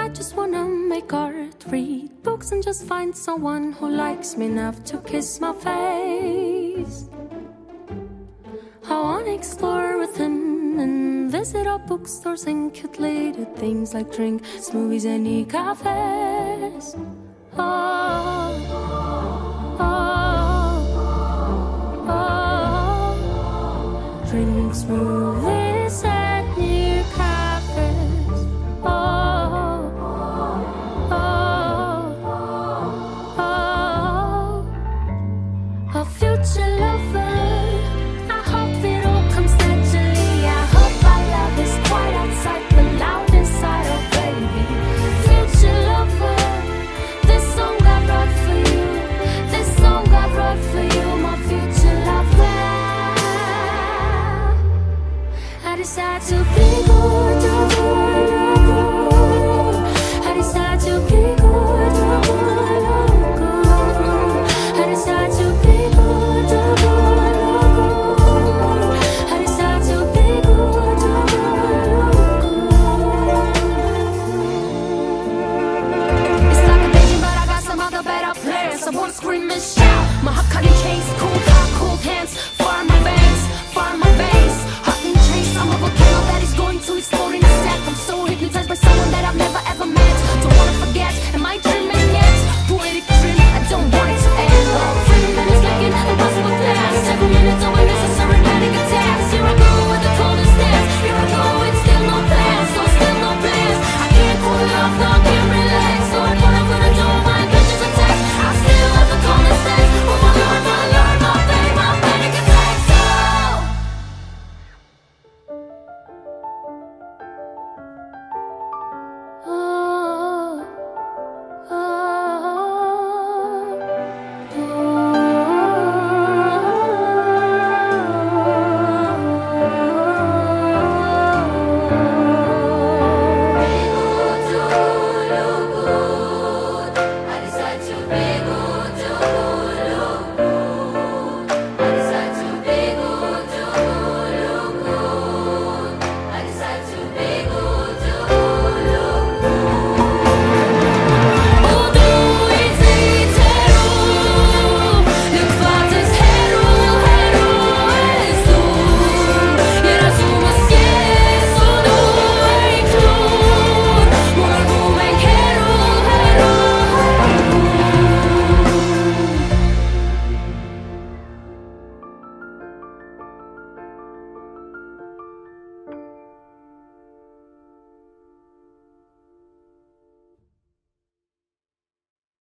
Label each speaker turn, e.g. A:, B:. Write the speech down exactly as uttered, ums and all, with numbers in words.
A: just wanna make art, read books, and just find someone who likes me enough to kiss my face. I wanna explore with him and visit all bookstores and cute lady things like drinks, movies, and e-cafes. Oh, oh, oh. Drinks, movies, and e-cafes. Oh, oh, oh. A future lover.